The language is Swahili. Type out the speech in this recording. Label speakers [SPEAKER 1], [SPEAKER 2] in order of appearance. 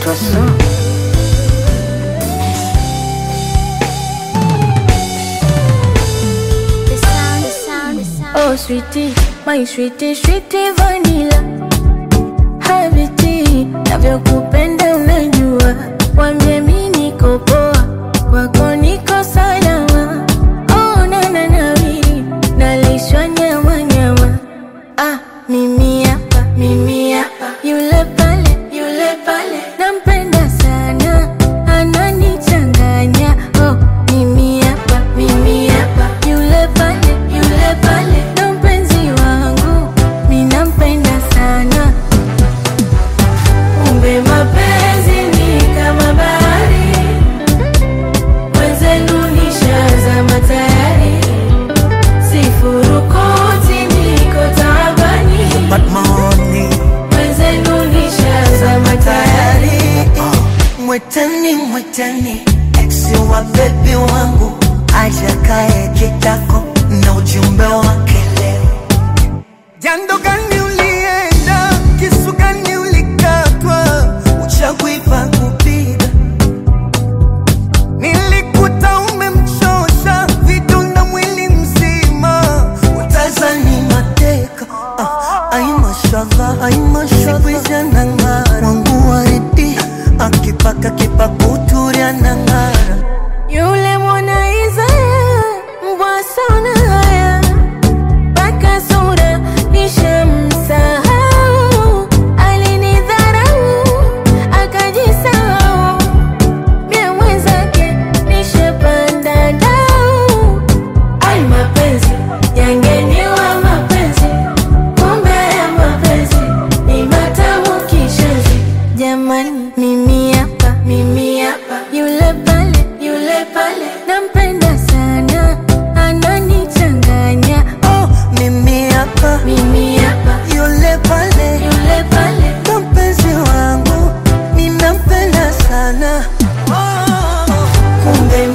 [SPEAKER 1] façon.
[SPEAKER 2] Oh sweetie, my sweetie, sweetie vanilla Habiti, navyokupenda unajua Wambie mimi niko poa, kwako niko salama Oh nawiri, nalishwa nyama nyama Ah, mimi hapa, yule pale nampenda sana, ananichanganya Oh, mimi hapa, yule pale ndo mpenzi wangu, ninampenda sana Kumbe mapenzi ni kama bahari, mwenzenu nishazama tayari Sifurukuti niko taabani, mwenzenu nishazama tayari
[SPEAKER 1] Mwetani, eksi wa baby wangu aja kae kitako na ujumbe wake leo. Jando gani ulienda, kisu gani ulikatwa, uchagui pa kupiga. Nilikuta umemchosha, vidonda mwili mzima, utazani mateka. Ay mashallah, sikuiza nangara, wangu waridi, akipaka kipakuturi anangara.
[SPEAKER 2] Yule mwana Isaya, mbwa sana haya Baka sura, nishamsahau Alinidharau, akajisahau Mie mwenzake, nishapanda dau Ay mapenzi, yangeniwa mapenzi Kumbe ya mapenzi, ni matamu kishazi Jamani, mimi hapa, yule pale nampenda sana, ananichanganya
[SPEAKER 1] Oh, mimi hapa, yule pale ndo mpenzi wangu, ninampenda sana Oh,
[SPEAKER 2] Kumbe